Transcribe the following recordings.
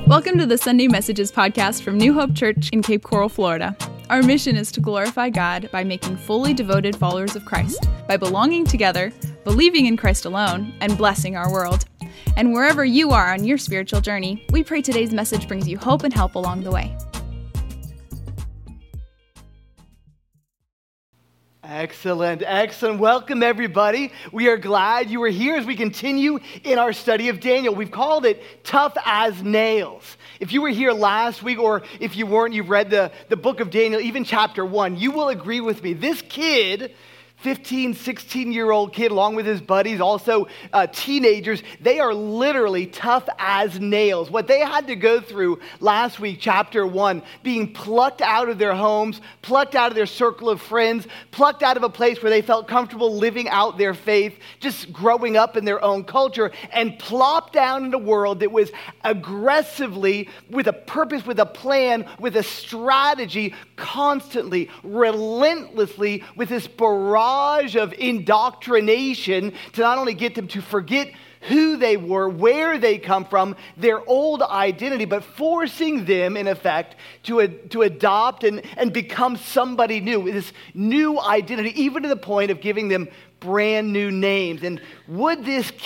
Welcome to the Sunday Messages podcast from New Hope Church in Cape Coral, Florida. Our mission is to glorify God by making fully devoted followers of Christ, by belonging together, believing in Christ alone, and blessing our world. And wherever you are on your spiritual journey, we pray today's message brings you hope and help along the way. Excellent. Welcome, everybody. We are glad you are here as we continue in our study of Daniel. We've called it Tough as Nails. If you were here last week, or if you weren't, you've read the book of Daniel, even chapter 1, you will agree with me. This kid, 15, 16-year-old kid, along with his buddies, also teenagers, they are literally tough as nails. What they had to go through last week, chapter 1, being plucked out of their homes, plucked out of their circle of friends, plucked out of a place where they felt comfortable living out their faith, just growing up in their own culture, and plopped down in a world that was aggressively, with a purpose, with a plan, with a strategy, constantly, relentlessly, with this barrage of indoctrination to not only get them to forget who they were, where they come from, their old identity, but forcing them, in effect, to adopt and become somebody new, this new identity, even to the point of giving them brand new names. And would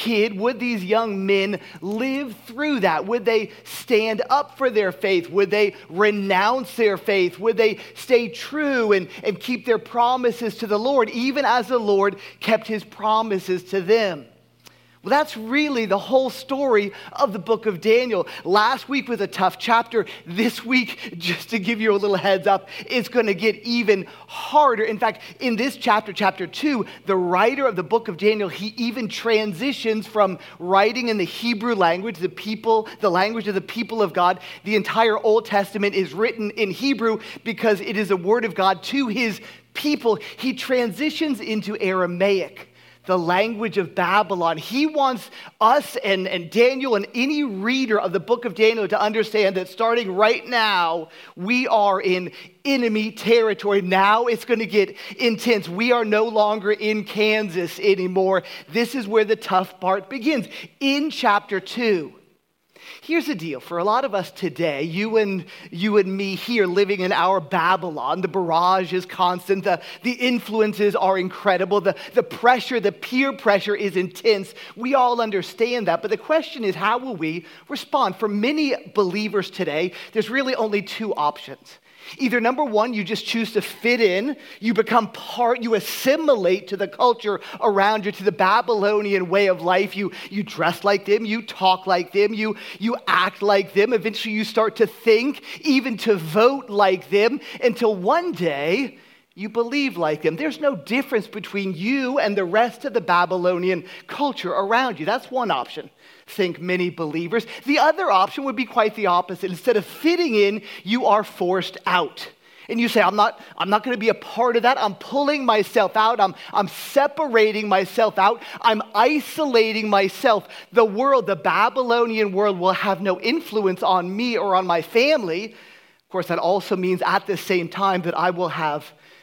these young men live through that? Would they stand up for their faith? Would they renounce their faith? Would they stay true and keep their promises to the Lord, even as the Lord kept his promises to them? Well, that's really the whole story of the book of Daniel. Last week was a tough chapter. This week, just to give you a little heads up, it's going to get even harder. In fact, in this chapter, chapter 2, the writer of the book of Daniel, he even transitions from writing in the Hebrew language, the language of the people of God. The entire Old Testament is written in Hebrew because it is a word of God to his people. He transitions into Aramaic, the language of Babylon. He wants us and Daniel and any reader of the book of Daniel to understand that starting right now, we are in enemy territory. Now it's going to get intense. We are no longer in Kansas anymore. This is where the tough part begins. In chapter 2, here's the deal. For a lot of us today, you and me here living in our Babylon, the barrage is constant. The influences are incredible. The pressure, the peer pressure is intense. We all understand that. But the question is, how will we respond? For many believers today, there's really only two options. Either number one, you just choose to fit in, you become part, you assimilate to the culture around you, to the Babylonian way of life. You dress like them, you talk like them, you act like them. Eventually you start to think, even to vote like them, until one day you believe like them. There's no difference between you and the rest of the Babylonian culture around you. That's one option, think many believers. The other option would be quite the opposite. Instead of fitting in, you are forced out. And you say, I'm not going to be a part of that. I'm pulling myself out. I'm separating myself out. I'm isolating myself. The world, the Babylonian world, will have no influence on me or on my family. Of course, that also means at the same time that I will have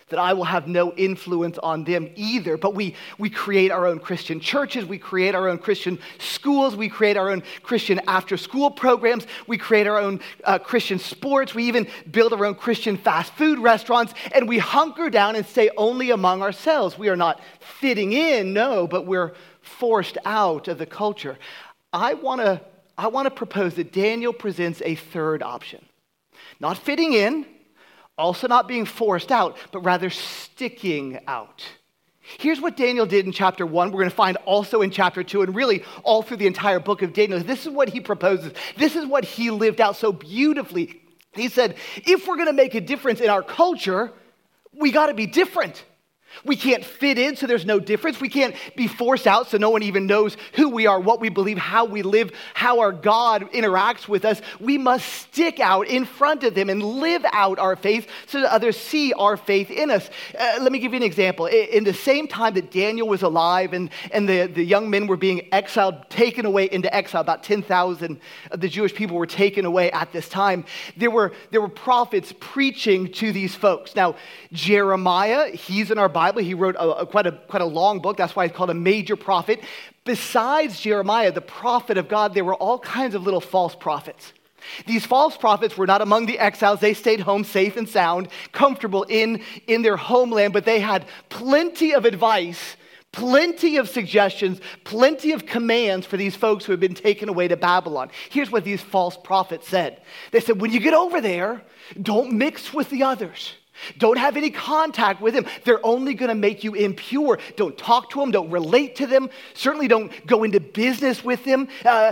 no influence on them either. But we create our own Christian churches, we create our own Christian schools, we create our own Christian after-school programs, we create our own Christian sports, we even build our own Christian fast food restaurants, and we hunker down and stay only among ourselves. We are not fitting in, no, but we're forced out of the culture. I want to propose that Daniel presents a third option. Not fitting in, also not being forced out, but rather sticking out. Here's what Daniel did in chapter 1. We're going to find also in chapter 2, and really all through the entire book of Daniel. This is what he proposes. This is what he lived out so beautifully. He said, if we're going to make a difference in our culture, we got to be different. We can't fit in, so there's no difference. We can't be forced out, so no one even knows who we are, what we believe, how we live, how our God interacts with us. We must stick out in front of them and live out our faith so that others see our faith in us. Let me give you an example. In the same time that Daniel was alive and the young men were being exiled, taken away into exile, about 10,000 of the Jewish people were taken away at this time, there were prophets preaching to these folks. Now, Jeremiah, he's in our Bible. He wrote quite a long book. That's why he's called a major prophet. Besides Jeremiah, the prophet of God, there were all kinds of little false prophets. These false prophets were not among the exiles. They stayed home safe and sound, comfortable in their homeland, but they had plenty of advice, plenty of suggestions, plenty of commands for these folks who had been taken away to Babylon. Here's what these false prophets said. They said, when you get over there, don't mix with the others. Don't have any contact with them. They're only going to make you impure. Don't talk to them. Don't relate to them. Certainly don't go into business with them.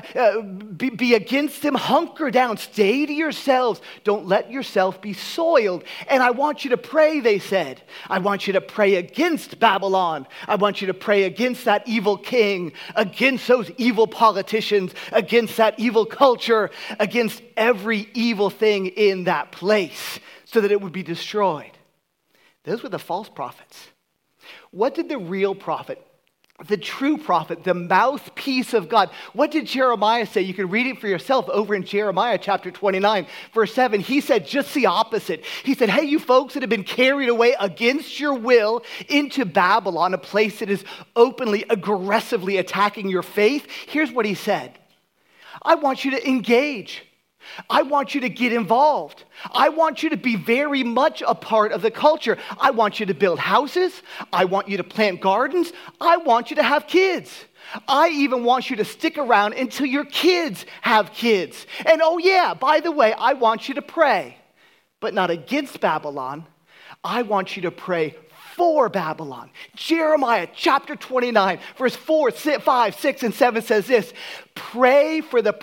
Be against them. Hunker down. Stay to yourselves. Don't let yourself be soiled. And I want you to pray, they said. I want you to pray against Babylon. I want you to pray against that evil king, against those evil politicians, against that evil culture, against every evil thing in that place, so that it would be destroyed. Those were the false prophets. What did the real prophet, the true prophet, the mouthpiece of God, what did Jeremiah say? You can read it for yourself over in Jeremiah chapter 29, verse 7. He said just the opposite. He said, hey, you folks that have been carried away against your will into Babylon, a place that is openly, aggressively attacking your faith. Here's what he said. I want you to engage. I want you to get involved. I want you to be very much a part of the culture. I want you to build houses. I want you to plant gardens. I want you to have kids. I even want you to stick around until your kids have kids. And oh yeah, by the way, I want you to pray, but not against Babylon. I want you to pray for Babylon. Jeremiah chapter 29, verse 4, 5, 6, and 7 says this, pray for the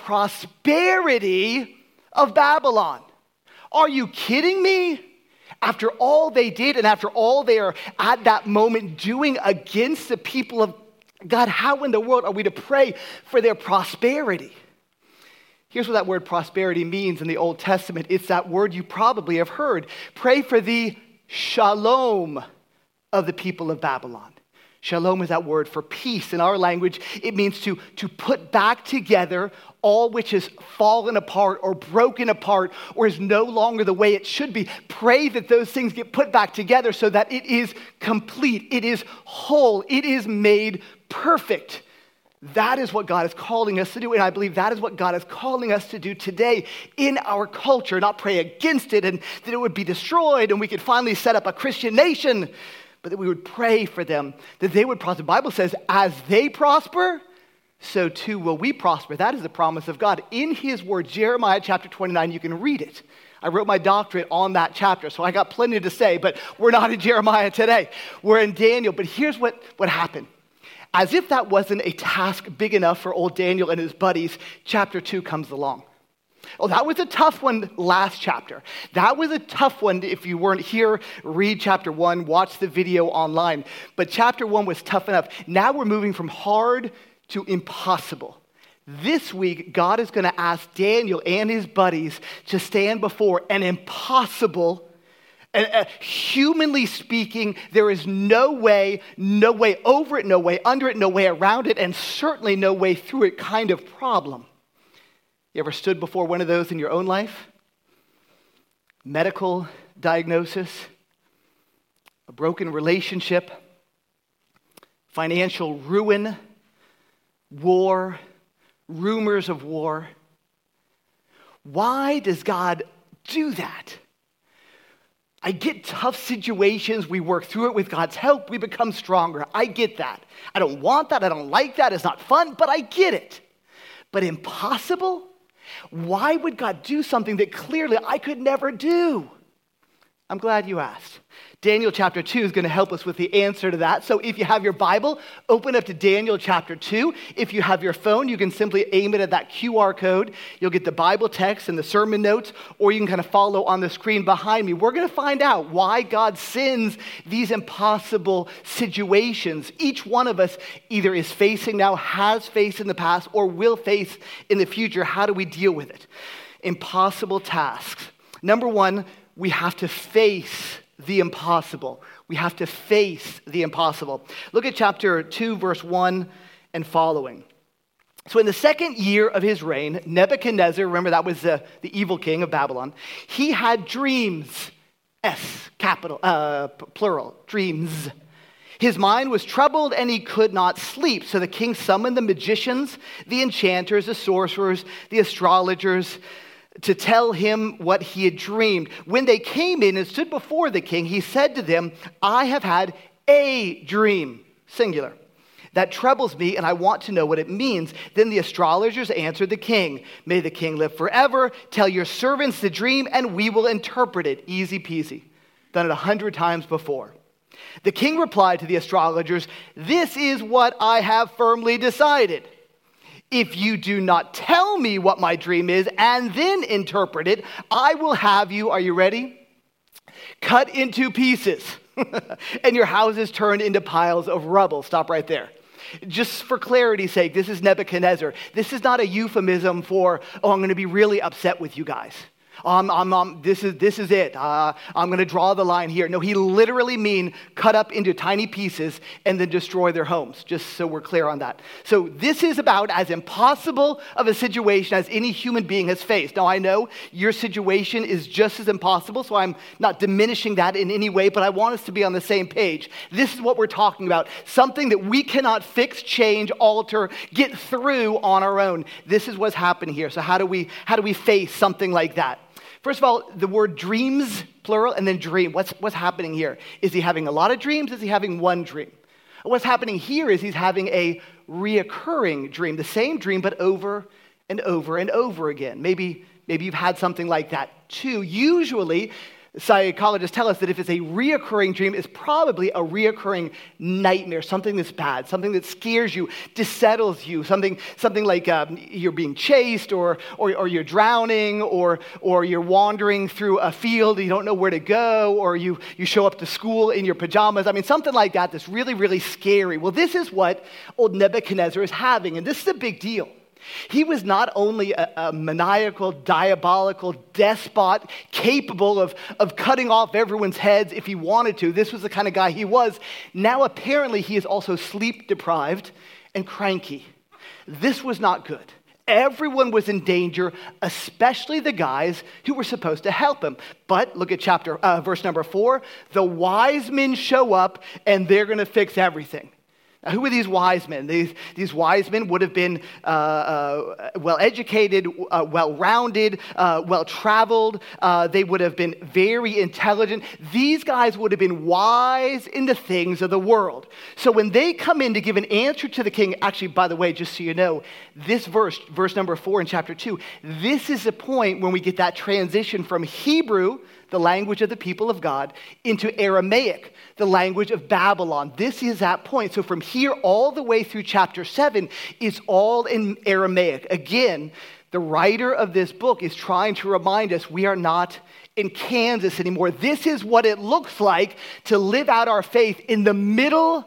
prosperity of Babylon. Are you kidding me? After all they did and after all they are at that moment doing against the people of God, how in the world are we to pray for their prosperity? Here's what that word prosperity means in the Old Testament. It's that word you probably have heard. Pray for the shalom of the people of Babylon. Shalom is that word for peace. In our language, it means to put back together all which is fallen apart or broken apart or is no longer the way it should be. Pray that those things get put back together so that it is complete, it is whole, it is made perfect. That is what God is calling us to do, and I believe that is what God is calling us to do today in our culture, not pray against it and that it would be destroyed and we could finally set up a Christian nation, but that we would pray for them, that they would prosper. The Bible says, as they prosper, so too will we prosper. That is the promise of God. In his word, Jeremiah chapter 29, you can read it. I wrote my doctorate on that chapter, so I got plenty to say, but we're not in Jeremiah today. We're in Daniel, but here's what happened. As if that wasn't a task big enough for old Daniel and his buddies, chapter 2 comes along. Oh, that was a tough one last chapter. That was a tough one. If you weren't here, read chapter 1, watch the video online. But chapter 1 was tough enough. Now we're moving from hard to impossible. This week, God is going to ask Daniel and his buddies to stand before an impossible, and humanly speaking, there is no way over it, no way under it, no way around it, and certainly no way through it kind of problem. You ever stood before one of those in your own life? Medical diagnosis, a broken relationship, financial ruin, war, rumors of war. Why does God do that? I get tough situations. We work through it with God's help. We become stronger. I get that. I don't want that. I don't like that. It's not fun, but I get it. But impossible? Why would God do something that clearly I could never do? I'm glad you asked. Daniel chapter 2 is going to help us with the answer to that. So if you have your Bible, open up to Daniel chapter 2. If you have your phone, you can simply aim it at that QR code. You'll get the Bible text and the sermon notes, or you can kind of follow on the screen behind me. We're going to find out why God sends these impossible situations. Each one of us either is facing now, has faced in the past, or will face in the future. How do we deal with it? Impossible tasks. Number one, we have to face the impossible. We have to face the impossible. Look at chapter 2, verse 1 and following. So in the second year of his reign, Nebuchadnezzar, remember that was the evil king of Babylon, he had dreams. Capital, plural, dreams. His mind was troubled and he could not sleep. So the king summoned the magicians, the enchanters, the sorcerers, the astrologers, to tell him what he had dreamed. When they came in and stood before the king, he said to them, I have had a dream, singular, that troubles me, and I want to know what it means. Then the astrologers answered the king, may the king live forever. Tell your servants the dream, and we will interpret it. Easy peasy. Done it 100 times before. The king replied to the astrologers, this is what I have firmly decided. If you do not tell me what my dream is and then interpret it, I will have you, are you ready? Cut into pieces and your houses turned into piles of rubble. Stop right there. Just for clarity's sake, this is Nebuchadnezzar. This is not a euphemism for, I'm going to be really upset with you guys. This is it. I'm going to draw the line here. No, he literally mean cut up into tiny pieces and then destroy their homes, just so we're clear on that. So this is about as impossible of a situation as any human being has faced. Now, I know your situation is just as impossible, so I'm not diminishing that in any way, but I want us to be on the same page. This is what we're talking about, something that we cannot fix, change, alter, get through on our own. This is what's happening here. So how do we face something like that? First of all, the word dreams, plural, and then dream. What's happening here? Is he having a lot of dreams? Is he having one dream? What's happening here is he's having a reoccurring dream, the same dream, but over and over and over again. Maybe you've had something like that too. Usually, psychologists tell us that if it's a reoccurring dream, it's probably a reoccurring nightmare, something that's bad, something that scares you, dissettles you, something like you're being chased or you're drowning or you're wandering through a field and you don't know where to go, or you show up to school in your pajamas. I mean, something like that that's really, really scary. Well, this is what old Nebuchadnezzar is having, and this is a big deal. He was not only a maniacal, diabolical despot capable of cutting off everyone's heads if he wanted to. This was the kind of guy he was. Now apparently he is also sleep deprived and cranky. This was not good. Everyone was in danger, especially the guys who were supposed to help him. But look at verse number 4. The wise men show up and they're going to fix everything. Now, who are these wise men? These wise men would have been well-educated, well-rounded, well-traveled. They would have been very intelligent. These guys would have been wise in the things of the world. So when they come in to give an answer to the king, actually, by the way, just so you know, this verse number 4 in chapter 2, this is the point when we get that transition from Hebrew, the language of the people of God, into Aramaic, the language of Babylon. This is that point. So from here all the way through chapter 7 is all in Aramaic. Again, the writer of this book is trying to remind us we are not in Kansas anymore. This is what it looks like to live out our faith in the middle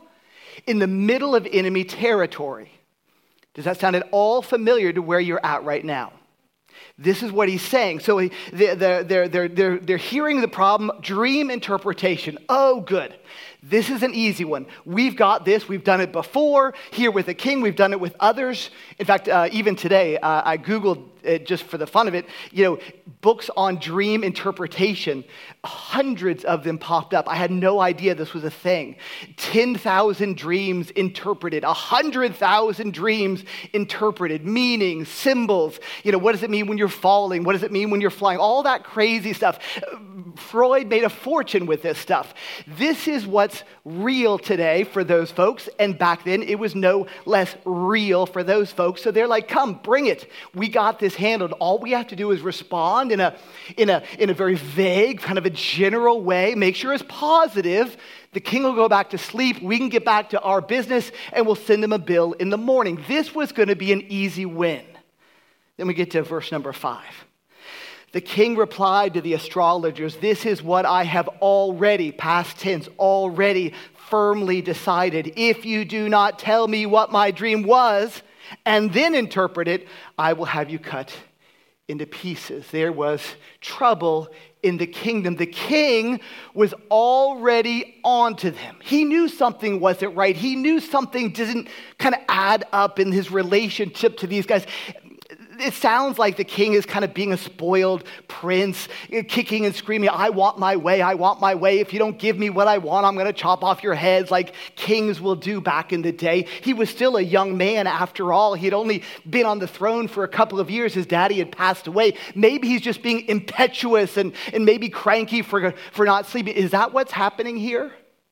of enemy territory. Does that sound at all familiar to where you're at right now? This is what he's saying. So they're hearing the problem, dream interpretation. Oh, good. This is an easy one. We've got this. We've done it before. Here with the king, we've done it with others. In fact, even today, I Googled it just for the fun of it, books on dream interpretation. Hundreds of them popped up. I had no idea this was a thing. 10,000 dreams interpreted, 100,000 dreams interpreted, meanings, symbols. What does it mean when you're falling? What does it mean when you're flying? All that crazy stuff. Freud made a fortune with this stuff. This is what's real today for those folks, and back then it was no less real for those folks. So they're like, come, bring it. We got this handled. All we have to do is respond in a very vague, kind of a general way. Make sure it's positive. The king will go back to sleep. We can get back to our business, and we'll send him a bill in the morning. This was going to be an easy win. Then we get to verse number 5. The king replied to the astrologers, this is what I have already, past tense, already firmly decided. If you do not tell me what my dream was and then interpret it, I will have you cut into pieces. There was trouble in the kingdom. The king was already onto them. He knew something wasn't right. He knew something didn't kind of add up in his relationship to these guys. It sounds like the king is kind of being a spoiled prince, kicking and screaming, I want my way, I want my way. If you don't give me what I want, I'm going to chop off your heads like kings will do back in the day. He was still a young man after all. He had only been on the throne for a couple of years. His daddy had passed away. Maybe he's just being impetuous and maybe cranky for not sleeping. Is that what's happening here?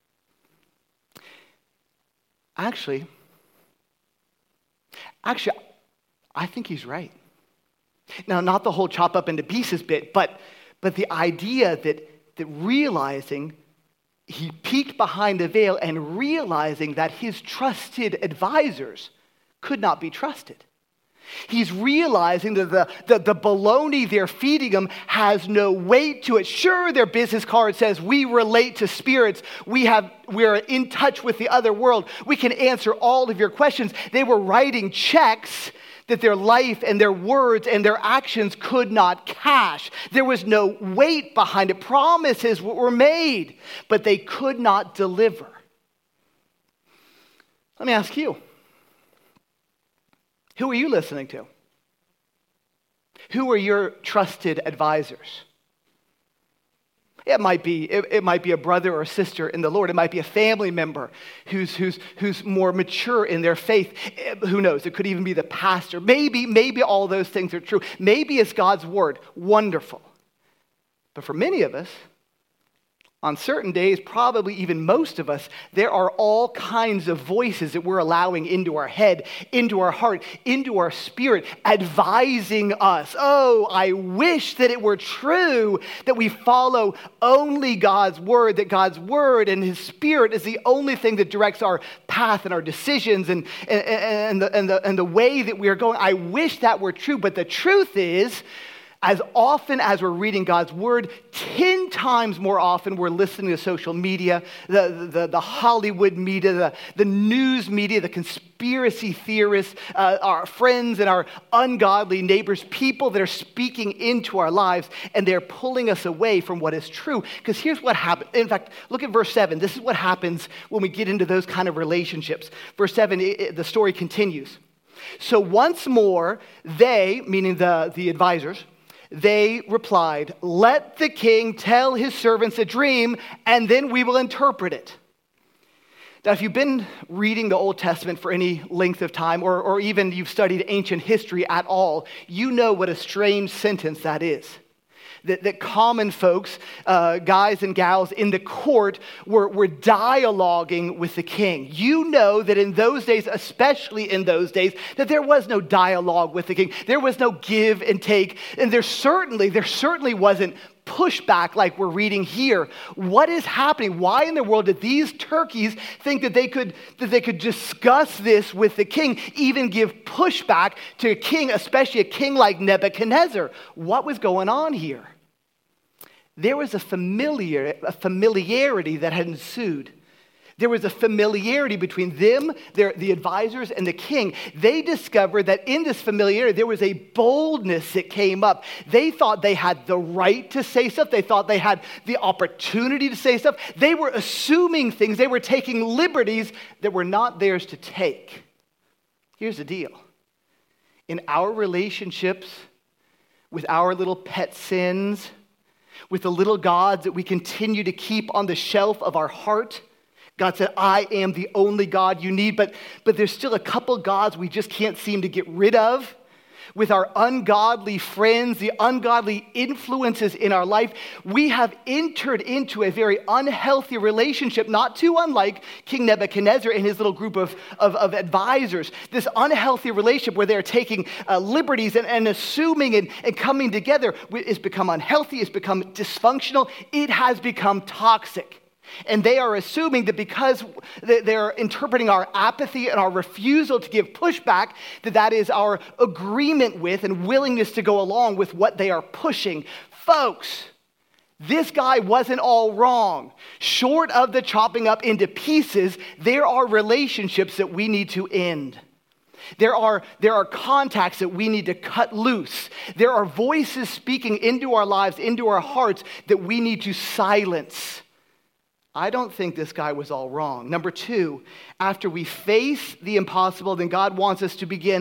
Actually, I think he's right. Now, not the whole chop up into pieces bit, but the idea that realizing he peeked behind the veil and realizing that his trusted advisors could not be trusted. He's realizing that the baloney they're feeding him has no weight to it. Sure, their business card says, we relate to spirits. We're in touch with the other world. We can answer all of your questions. They were writing checks that their life and their words and their actions could not cash. There was no weight behind it. Promises were made, but they could not deliver. Let me ask you. Who are you listening to? Who are your trusted advisors? It might be a brother or sister in the Lord. It might be a family member who's more mature in their faith. Who knows? It could even be the pastor. Maybe all those things are true. Maybe it's God's word. Wonderful. But for many of us, on certain days, probably even most of us, there are all kinds of voices that we're allowing into our head, into our heart, into our spirit, advising us. Oh, I wish that it were true that we follow only God's word, that God's word and his spirit is the only thing that directs our path and our decisions and the way that we are going. I wish that were true, but the truth is, as often as we're reading God's word, 10 times more often we're listening to social media, the Hollywood media, the news media, the conspiracy theorists, our friends and our ungodly neighbors, people that are speaking into our lives, and they're pulling us away from what is true. Because here's what happens. In fact, look at verse 7. This is what happens when we get into those kind of relationships. Verse 7, the story continues. So once more, they, meaning the advisors, they replied, let the king tell his servants a dream, and then we will interpret it. Now, if you've been reading the Old Testament for any length of time, or even you've studied ancient history at all, you know what a strange sentence that is. That common folks, guys and gals in the court were dialoguing with the king. You know that in those days, especially in those days, that there was no dialogue with the king. There was no give and take. And there certainly wasn't pushback like we're reading here. What is happening? Why in the world did these turkeys think that they could discuss this with the king, even give pushback to a king, especially a king like Nebuchadnezzar? What was going on here? There was a familiarity that had ensued. There was a familiarity between them, the advisors, and the king. They discovered that in this familiarity, there was a boldness that came up. They thought they had the right to say stuff. They thought they had the opportunity to say stuff. They were assuming things. They were taking liberties that were not theirs to take. Here's the deal. In our relationships with our little pet sins, with the little gods that we continue to keep on the shelf of our heart, God said, I am the only God you need, but there's still a couple gods we just can't seem to get rid of. With our ungodly friends, the ungodly influences in our life, we have entered into a very unhealthy relationship, not too unlike King Nebuchadnezzar and his little group of advisors. This unhealthy relationship where they're taking liberties and assuming and coming together has become unhealthy, it's become dysfunctional, it has become toxic. And they are assuming that because they're interpreting our apathy and our refusal to give pushback, that is our agreement with and willingness to go along with what they are pushing. Folks, this guy wasn't all wrong. Short of the chopping up into pieces, there are relationships that we need to end. There are contacts that we need to cut loose. There are voices speaking into our lives, into our hearts, that we need to silence. I don't think this guy was all wrong. Number two, after we face the impossible, then God wants us to begin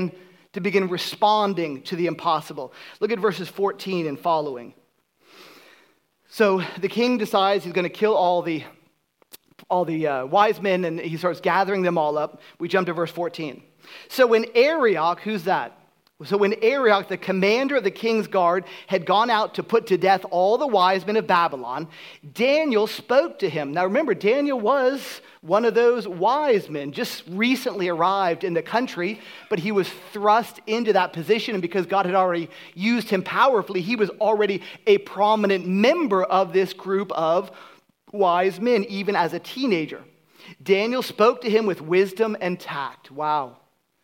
to begin responding to the impossible. Look at verses 14 and following. So the king decides he's going to kill all the wise men, and he starts gathering them all up. We jump to verse 14. So when Arioch, who's that? So when Arioch, the commander of the king's guard, had gone out to put to death all the wise men of Babylon, Daniel spoke to him. Now remember, Daniel was one of those wise men, just recently arrived in the country, but he was thrust into that position, and because God had already used him powerfully, he was already a prominent member of this group of wise men, even as a teenager. Daniel spoke to him with wisdom and tact. Wow.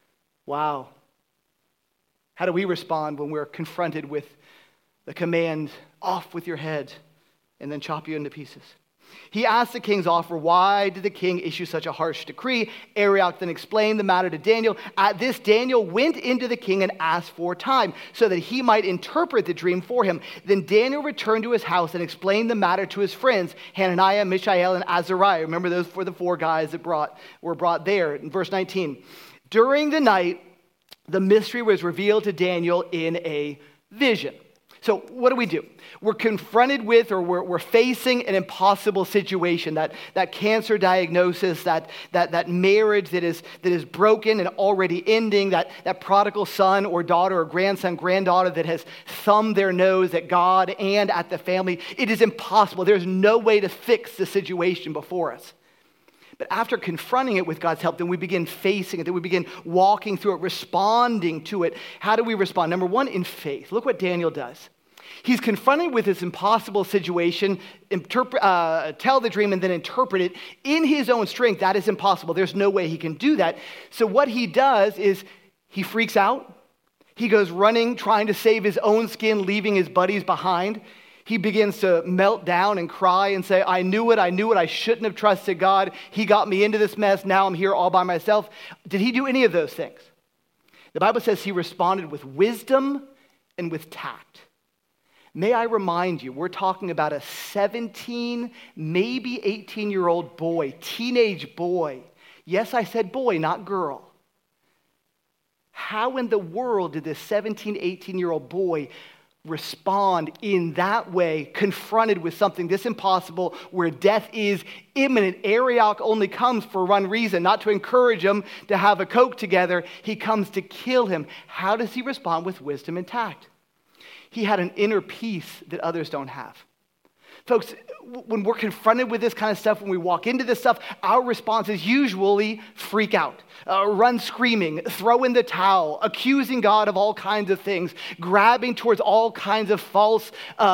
How do we respond when we're confronted with the command, off with your head, and then chop you into pieces? He asked the king's offer, why did the king issue such a harsh decree? Arioch then explained the matter to Daniel. At this, Daniel went into the king and asked for time so that he might interpret the dream for him. Then Daniel returned to his house and explained the matter to his friends, Hananiah, Mishael, and Azariah. Remember, those were the four guys that were brought there. In verse 19, during the night, the mystery was revealed to Daniel in a vision. So what do? We're confronted with, or we're facing an impossible situation, that cancer diagnosis, that marriage that is broken and already ending, that prodigal son or daughter or grandson, granddaughter that has thumbed their nose at God and at the family. It is impossible. There's no way to fix the situation before us. But after confronting it with God's help, then we begin facing it, then we begin walking through it, responding to it. How do we respond? Number one, in faith. Look what Daniel does. He's confronted with this impossible situation, tell the dream and then interpret it in his own strength. That is impossible. There's no way he can do that. So what he does is he freaks out. He goes running, trying to save his own skin, leaving his buddies behind. He begins to melt down and cry and say, I knew it, I shouldn't have trusted God. He got me into this mess, now I'm here all by myself. Did he do any of those things? The Bible says he responded with wisdom and with tact. May I remind you, we're talking about a 17, maybe 18-year-old boy, teenage boy. Yes, I said boy, not girl. How in the world did this 17, 18-year-old boy respond in that way, confronted with something this impossible, where death is imminent? Arioch only comes for one reason, not to encourage him to have a Coke together. He comes to kill him. How does he respond? With wisdom and tact. He had an inner peace that others don't have. Folks, when we're confronted with this kind of stuff, when we walk into this stuff, our response is usually freak out, run screaming, throw in the towel, accusing God of all kinds of things, grabbing towards all kinds of false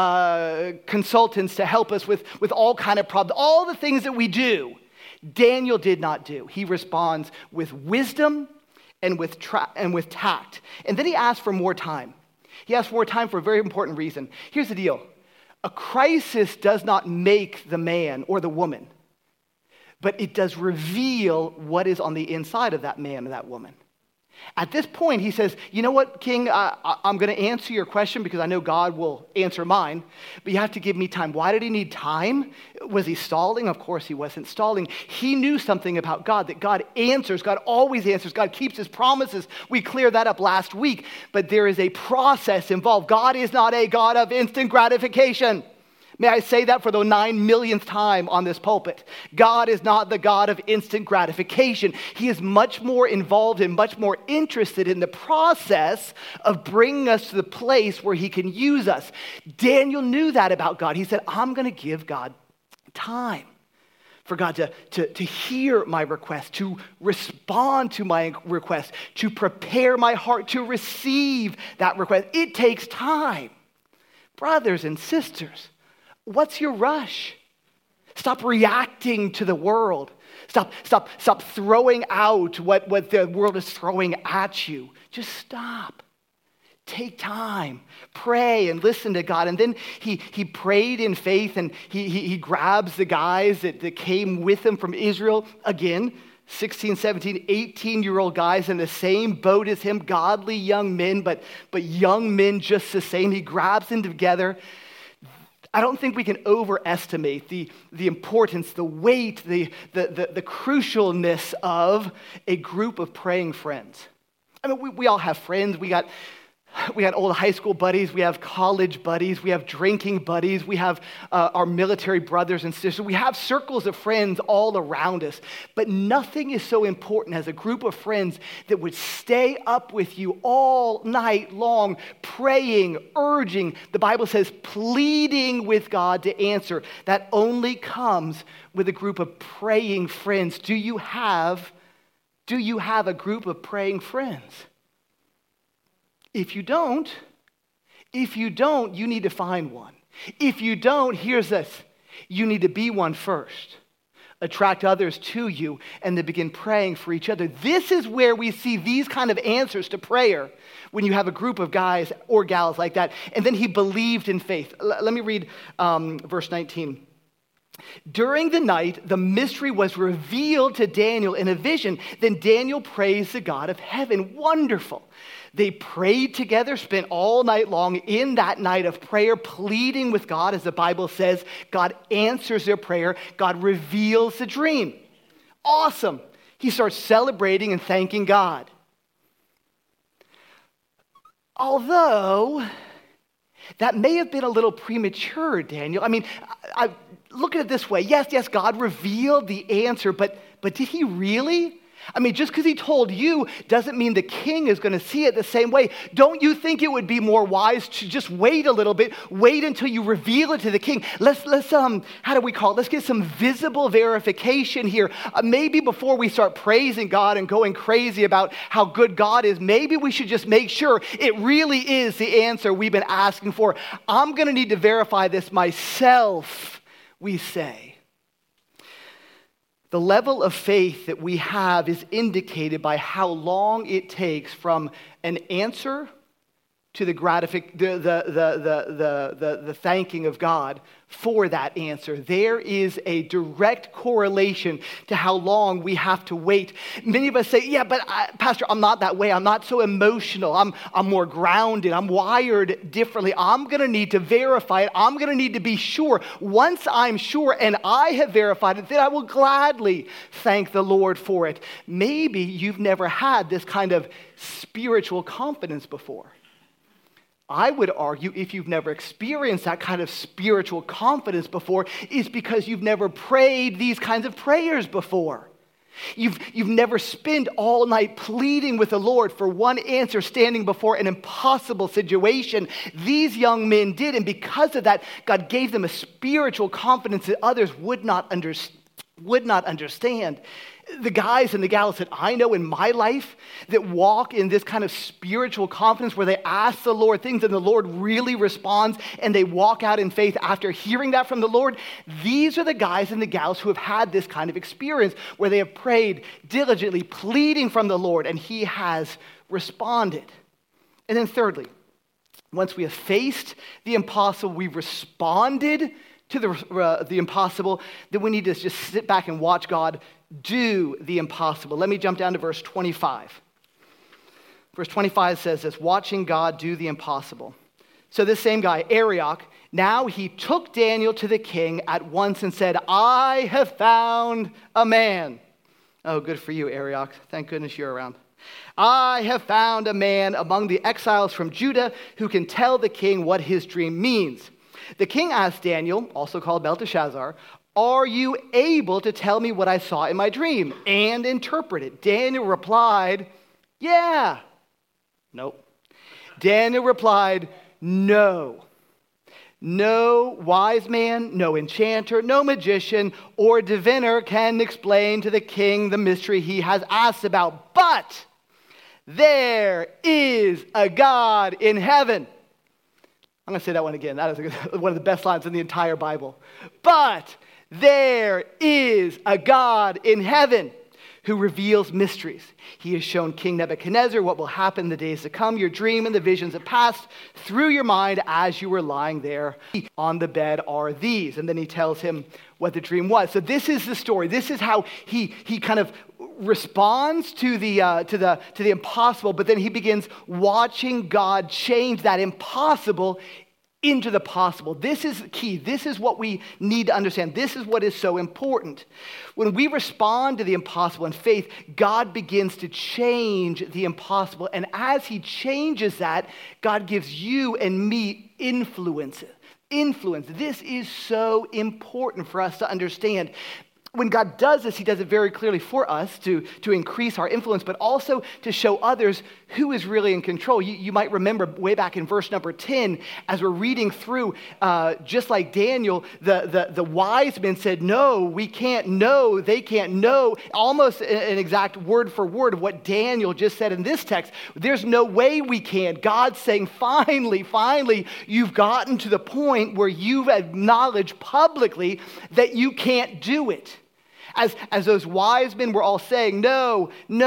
consultants to help us with all kind of problems. All the things that we do, Daniel did not do. He responds with wisdom and with tact. And then he asked for more time. He asked for more time for a very important reason. Here's the deal. A crisis does not make the man or the woman, but it does reveal what is on the inside of that man or that woman. At this point, he says, you know what, King, I'm going to answer your question because I know God will answer mine, but you have to give me time. Why did he need time? Was he stalling? Of course he wasn't stalling. He knew something about God, that God answers. God always answers. God keeps his promises. We cleared that up last week, but there is a process involved. God is not a God of instant gratification. May I say that for the 9 millionth time on this pulpit? God is not the God of instant gratification. He is much more involved and much more interested in the process of bringing us to the place where he can use us. Daniel knew that about God. He said, I'm going to give God time for God to hear my request, to respond to my request, to prepare my heart to receive that request. It takes time. Brothers and sisters, what's your rush? Stop reacting to the world. Stop throwing out what the world is throwing at you. Just stop. Take time. Pray and listen to God. And then he prayed in faith, and he grabs the guys that came with him from Israel. Again, 16, 17, 18-year-old guys in the same boat as him, godly young men, but young men just the same. He grabs them together. I don't think we can overestimate the importance, the weight, the crucialness of a group of praying friends. I mean, we all have friends. We got old high school buddies. We have college buddies. We have drinking buddies. We have our military brothers and sisters. We have circles of friends all around us. But nothing is so important as a group of friends that would stay up with you all night long, praying, urging, the Bible says, pleading with God to answer. That only comes with a group of praying friends. Do you have a group of praying friends? If you don't, you need to find one. If you don't, here's this. You need to be one first. Attract others to you and then begin praying for each other. This is where we see these kind of answers to prayer when you have a group of guys or gals like that. And then he believed in faith. Let me read verse 19. During the night, the mystery was revealed to Daniel in a vision. Then Daniel praised the God of heaven. Wonderful. They prayed together, spent all night long in that night of prayer, pleading with God. As the Bible says, God answers their prayer. God reveals the dream. Awesome. He starts celebrating and thanking God. Although, that may have been a little premature, Daniel. I mean, I look at it this way. Yes, God revealed the answer, but did he really? I mean, just because he told you doesn't mean the king is going to see it the same way. Don't you think it would be more wise to just wait a little bit, wait until you reveal it to the king? Let's how do we call it? Let's get some visible verification here. Maybe before we start praising God and going crazy about how good God is, maybe we should just make sure it really is the answer we've been asking for. I'm going to need to verify this myself, we say. The level of faith that we have is indicated by how long it takes from an answer to the thanking of God for that answer. There is a direct correlation to how long we have to wait. Many of us say, yeah, but Pastor, I'm not that way. I'm not so emotional. I'm more grounded. I'm wired differently. I'm going to need to verify it. I'm going to need to be sure. Once I'm sure and I have verified it, then I will gladly thank the Lord for it. Maybe you've never had this kind of spiritual confidence before. I would argue if you've never experienced that kind of spiritual confidence before, it's because you've never prayed these kinds of prayers before. You've never spent all night pleading with the Lord for one answer standing before an impossible situation. These young men did, and because of that, God gave them a spiritual confidence that others would not understand. The guys and the gals that I know in my life that walk in this kind of spiritual confidence where they ask the Lord things and the Lord really responds and they walk out in faith after hearing that from the Lord, these are the guys and the gals who have had this kind of experience where they have prayed diligently, pleading from the Lord, and he has responded. And then thirdly, once we have faced the impossible, we've responded to the impossible, then we need to just sit back and watch God do the impossible. Let me jump down to verse 25. Verse 25 says this, watching God do the impossible. So this same guy, Arioch, now he took Daniel to the king at once and said, I have found a man. Oh, good for you, Arioch. Thank goodness you're around. I have found a man among the exiles from Judah who can tell the king what his dream means. The king asked Daniel, also called Belteshazzar, are you able to tell me what I saw in my dream and interpret it? Daniel replied, yeah. Nope. Daniel replied, no. No wise man, no enchanter, no magician, or diviner can explain to the king the mystery he has asked about. But there is a God in heaven. I'm going to say that one again. That is one of the best lines in the entire Bible. But there is a God in heaven who reveals mysteries. He has shown King Nebuchadnezzar what will happen in the days to come. Your dream and the visions have passed through your mind as you were lying there on the bed are these. And then he tells him what the dream was. So this is the story. This is how he kind of responds to the impossible, but then he begins watching God change that impossible into the possible. This is key. This is what we need to understand. This is what is so important. When we respond to the impossible in faith, God begins to change the impossible. And as he changes that, God gives you and me influence. This is so important for us to understand. When God does this, he does it very clearly for us to increase our influence, but also to show others who is really in control. You might remember way back in verse number 10, as we're reading through, just like Daniel, the wise men said, no, we can't, no, they can't, no, almost an exact word for word of what Daniel just said in this text. There's no way we can. God's saying, finally, you've gotten to the point where you've acknowledged publicly that you can't do it. As those wise men were all saying, no,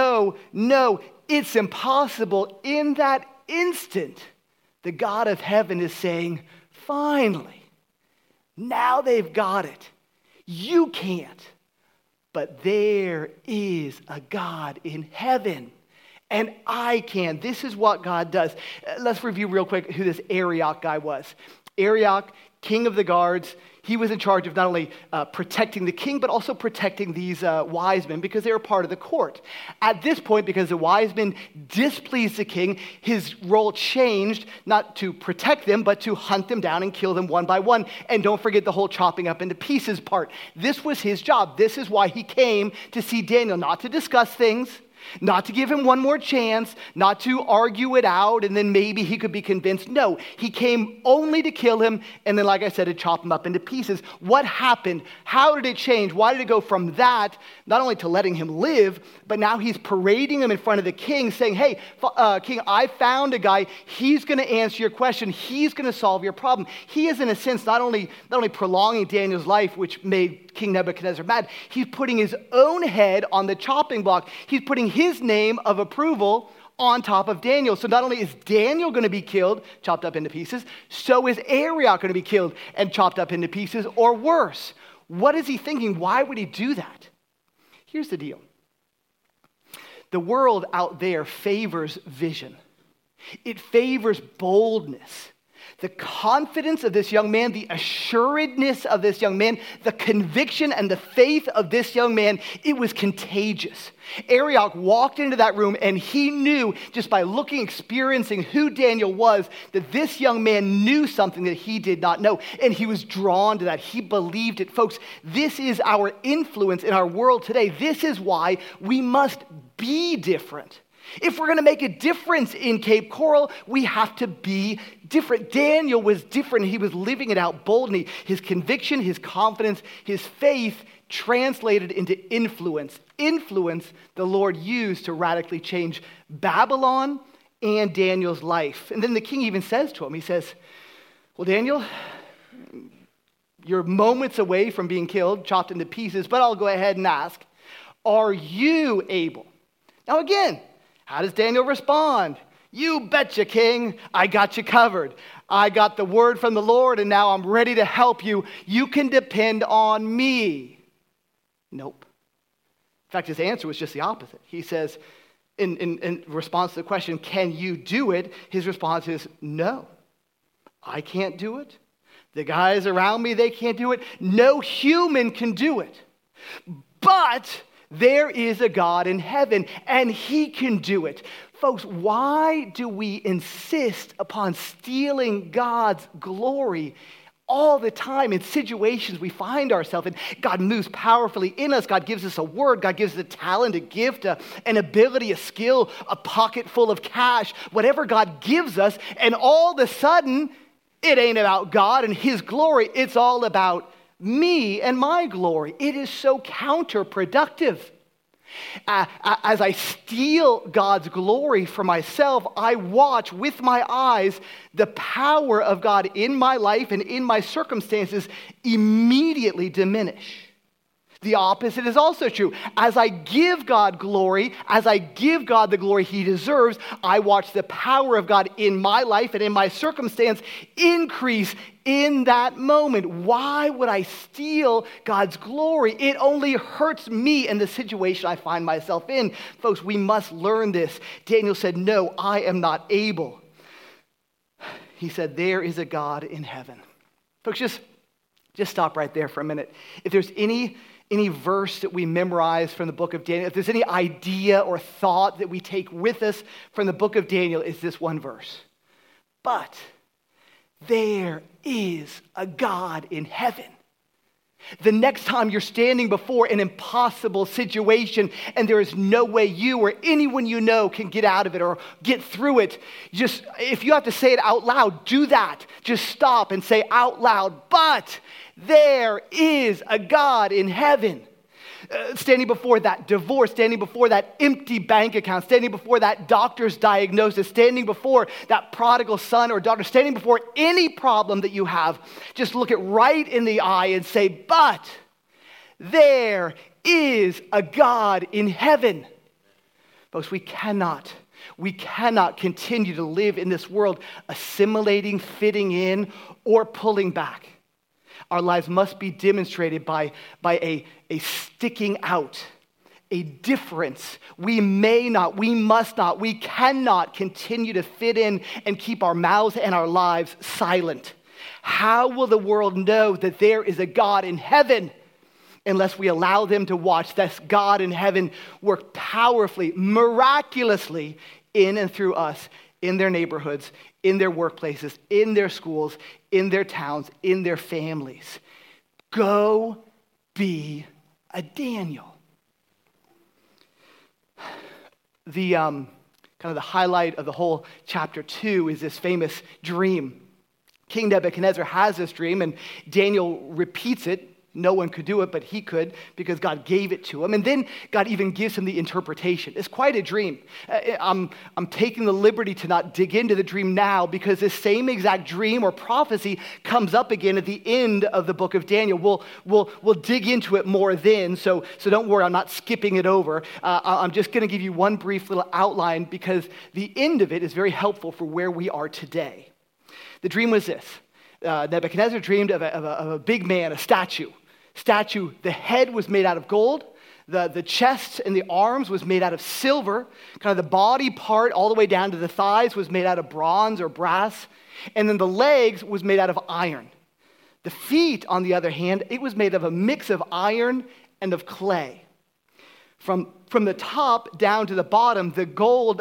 it's impossible. In that instant, the God of heaven is saying, finally, now they've got it. You can't, but there is a God in heaven, and I can. This is what God does. Let's review real quick who this Arioch guy was. Arioch, king of the guards. He was in charge of not only protecting the king, but also protecting these wise men because they were part of the court. At this point, because the wise men displeased the king, his role changed not to protect them, but to hunt them down and kill them one by one. And don't forget the whole chopping up into pieces part. This was his job. This is why he came to see Daniel, not to discuss things, not to give him one more chance, not to argue it out, and then maybe he could be convinced. No, he came only to kill him, and then, like I said, to chop him up into pieces. What happened? How did it change? Why did it go from that, not only to letting him live, but now he's parading him in front of the king, saying, hey, king, I found a guy. He's going to answer your question. He's going to solve your problem. He is, in a sense, not only prolonging Daniel's life, which made King Nebuchadnezzar mad, he's putting his own head on the chopping block. He's putting his name of approval on top of Daniel. So not only is Daniel going to be killed, chopped up into pieces, so is Arioch going to be killed and chopped up into pieces, or worse. What is he thinking? Why would he do that? Here's the deal. The world out there favors vision. It favors boldness. The confidence of this young man, the assuredness of this young man, the conviction and the faith of this young man, it was contagious. Arioch walked into that room and he knew, just by looking, experiencing who Daniel was, that this young man knew something that he did not know. And he was drawn to that. He believed it. Folks, this is our influence in our world today. This is why we must be different. If we're going to make a difference in Cape Coral, we have to be different. Daniel was different. He was living it out boldly. His conviction, his confidence, his faith translated into influence. Influence the Lord used to radically change Babylon and Daniel's life. And then the king even says to him, he says, well, Daniel, you're moments away from being killed, chopped into pieces, but I'll go ahead and ask, are you able? Now again, how does Daniel respond? You betcha, king. I got you covered. I got the word from the Lord, and now I'm ready to help you. You can depend on me. Nope. In fact, his answer was just the opposite. He says, in response to the question, can you do it? His response is, no, I can't do it. The guys around me, they can't do it. No human can do it. But there is a God in heaven, and he can do it. Folks, why do we insist upon stealing God's glory all the time in situations we find ourselves in? God moves powerfully in us. God gives us a word. God gives us a talent, a gift, an ability, a skill, a pocket full of cash, whatever God gives us, and all of a sudden, it ain't about God and his glory. It's all about me and my glory. It is so counterproductive. As I steal God's glory for myself, I watch with my eyes the power of God in my life and in my circumstances immediately diminish. The opposite is also true. As I give God glory, as I give God the glory he deserves, I watch the power of God in my life and in my circumstance increase in that moment. Why would I steal God's glory? It only hurts me in the situation I find myself in. Folks, we must learn this. Daniel said, no, I am not able. he said, there is a God in heaven. Folks, just stop right there for a minute. If there's any verse that we memorize from the book of Daniel, if there's any idea or thought that we take with us from the book of Daniel, it's this one verse. But there is a God in heaven. The next time you're standing before an impossible situation and there is no way you or anyone you know can get out of it or get through it, just if you have to say it out loud, do that. Just stop and say out loud, but there is a God in heaven. Standing before that divorce, standing before that empty bank account, standing before that doctor's diagnosis, standing before that prodigal son or daughter, standing before any problem that you have, just look it right in the eye and say, but there is a God in heaven. Folks, we cannot continue to live in this world assimilating, fitting in, or pulling back. Our lives must be demonstrated by a sticking out, a difference. We must not, we cannot continue to fit in and keep our mouths and our lives silent. How will the world know that there is a God in heaven unless we allow them to watch this God in heaven work powerfully, miraculously in and through us, in their neighborhoods, in their workplaces, in their schools, in their towns, in their families? Go be a Daniel. The kind of the highlight of the whole chapter 2 is this famous dream. King Nebuchadnezzar has this dream, and Daniel repeats it. No one could do it, but he could because God gave it to him. And then God even gives him the interpretation. It's quite a dream. I'm taking the liberty to not dig into the dream now because this same exact dream or prophecy comes up again at the end of the book of Daniel. We'll dig into it more then, so don't worry, I'm not skipping it over. I'm just going to give you one brief little outline because the end of it is very helpful for where we are today. The dream was this. Nebuchadnezzar dreamed of a big man, a statue. The head was made out of gold. The chest and the arms was made out of silver. Kind of the body part all the way down to the thighs was made out of bronze or brass. And then the legs was made out of iron. The feet, on the other hand, it was made of a mix of iron and of clay. From the top down to the bottom, the gold,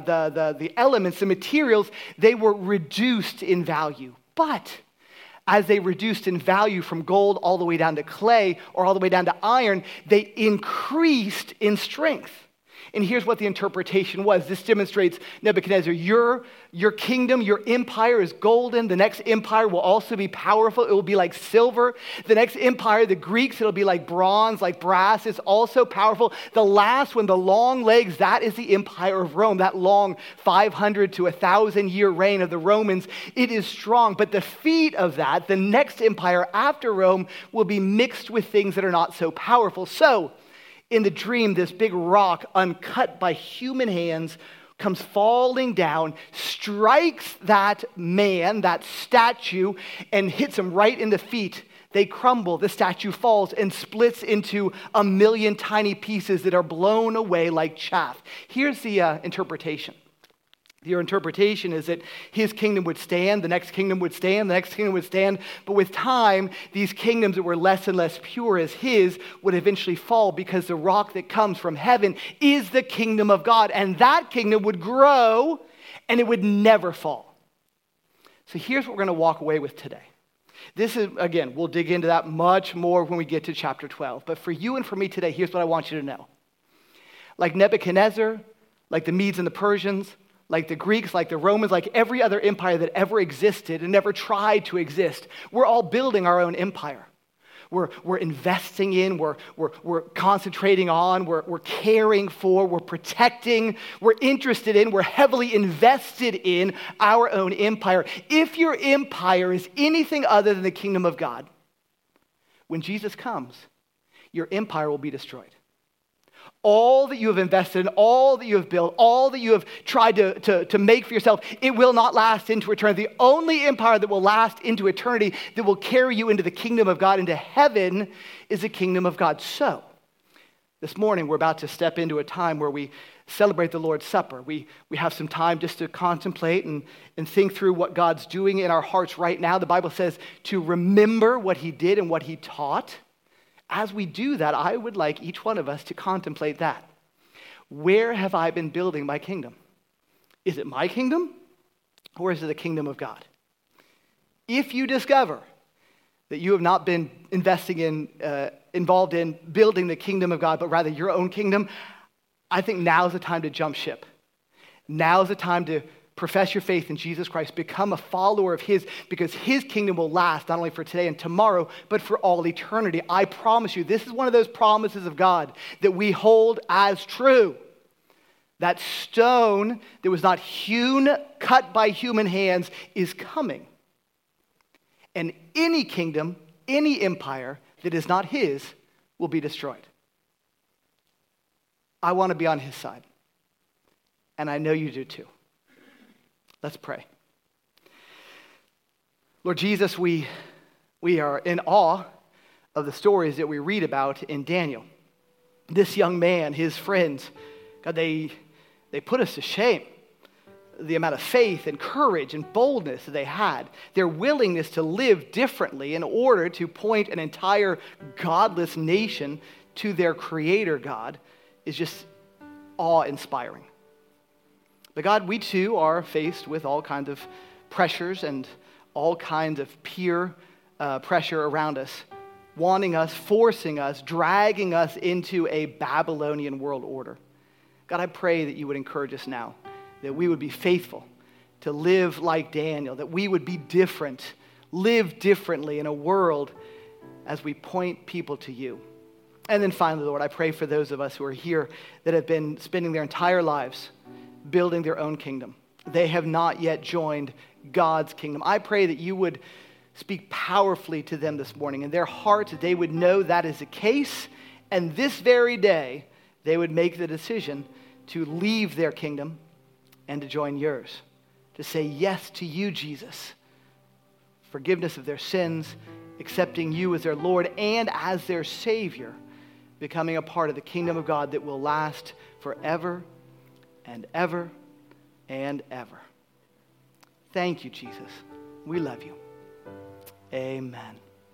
the elements, the materials, they were reduced in value. But as they reduced in value from gold all the way down to clay or all the way down to iron, they increased in strength. And here's what the interpretation was. This demonstrates, Nebuchadnezzar, your kingdom, your empire is golden. The next empire will also be powerful. It will be like silver. The next empire, the Greeks, it'll be like bronze, like brass. It's also powerful. The last one, the long legs, that is the empire of Rome. That long 500 to 1,000 year reign of the Romans. It is strong. But the feet of that, the next empire after Rome, will be mixed with things that are not so powerful. So, in the dream, this big rock, uncut by human hands, comes falling down, strikes that man, that statue, and hits him right in the feet. They crumble, the statue falls and splits into 1,000,000 tiny pieces that are blown away like chaff. Here's the interpretation. Your interpretation is that his kingdom would stand, the next kingdom would stand, the next kingdom would stand. But with time, these kingdoms that were less and less pure as his would eventually fall because the rock that comes from heaven is the kingdom of God. And that kingdom would grow and it would never fall. So here's what we're going to walk away with today. This is, again, we'll dig into that much more when we get to chapter 12. But for you and for me today, here's what I want you to know. Like Nebuchadnezzar, like the Medes and the Persians, like the Greeks, like the Romans, like every other empire that ever existed and ever tried to exist, we're all building our own empire. We're investing in, we're concentrating on, we're caring for, we're protecting, we're interested in, we're heavily invested in our own empire. If your empire is anything other than the kingdom of God, when Jesus comes, your empire will be destroyed. All that you have invested in, all that you have built, all that you have tried to make for yourself, it will not last into eternity. The only empire that will last into eternity, that will carry you into the kingdom of God, into heaven, is the kingdom of God. So, this morning we're about to step into a time where we celebrate the Lord's Supper. We have some time just to contemplate and think through what God's doing in our hearts right now. The Bible says to remember what he did and what he taught. As we do that, I would like each one of us to contemplate that. Where have I been building my kingdom? Is it my kingdom or is it the kingdom of God? If you discover that you have not been involved in building the kingdom of God, but rather your own kingdom, I think now's the time to jump ship. Now's the time to profess your faith in Jesus Christ, become a follower of his, because his kingdom will last not only for today and tomorrow, but for all eternity. I promise you, this is one of those promises of God that we hold as true. That stone that was not hewn, cut by human hands, is coming. And any kingdom, any empire that is not his will be destroyed. I want to be on his side. And I know you do too. Let's pray. Lord Jesus, we are in awe of the stories that we read about in Daniel. This young man, his friends, God, they put us to shame. The amount of faith and courage and boldness that they had, their willingness to live differently in order to point an entire godless nation to their creator God, is just awe-inspiring. But God, we too are faced with all kinds of pressures and all kinds of peer pressure around us, wanting us, forcing us, dragging us into a Babylonian world order. God, I pray that you would encourage us now, that we would be faithful to live like Daniel, that we would be different, live differently in a world as we point people to you. And then finally, Lord, I pray for those of us who are here that have been spending their entire lives building their own kingdom. They have not yet joined God's kingdom. I pray that you would speak powerfully to them this morning. In their hearts, they would know that is the case, and this very day, they would make the decision to leave their kingdom and to join yours, to say yes to you, Jesus, forgiveness of their sins, accepting you as their Lord and as their Savior, becoming a part of the kingdom of God that will last forever and ever and ever. Thank you, Jesus. We love you. Amen.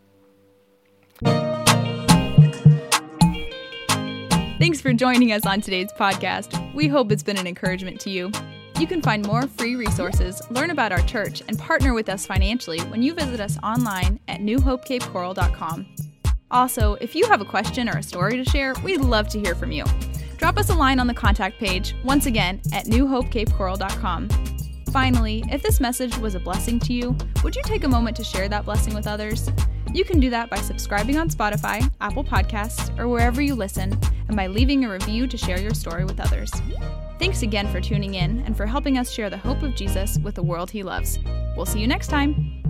Thanks for joining us on today's podcast. We hope it's been an encouragement to you. You can find more free resources, learn about our church, and partner with us financially when you visit us online at newhopecapecoral.com. Also, if you have a question or a story to share, we'd love to hear from you. Drop us a line on the contact page, once again, at newhopecapecoral.com. Finally, if this message was a blessing to you, would you take a moment to share that blessing with others? You can do that by subscribing on Spotify, Apple Podcasts, or wherever you listen, and by leaving a review to share your story with others. Thanks again for tuning in and for helping us share the hope of Jesus with the world he loves. We'll see you next time.